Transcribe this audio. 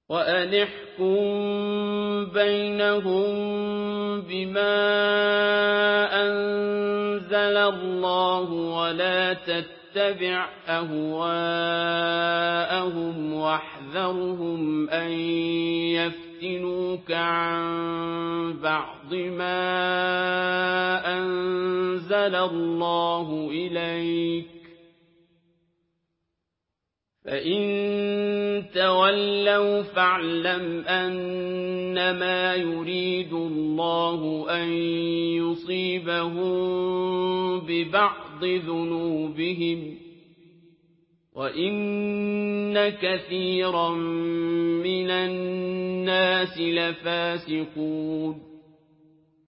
وأن احكم بينهم بما أنزل الله ولا تتبع أهواءهم واحذرهم أن يفتنوك عن بعض ما أنزل الله إليك فإن تولوا فاعلم أنما يريد الله أن يصيبهم ببعض ذنوبهم وإن كثيرا من الناس لفاسقون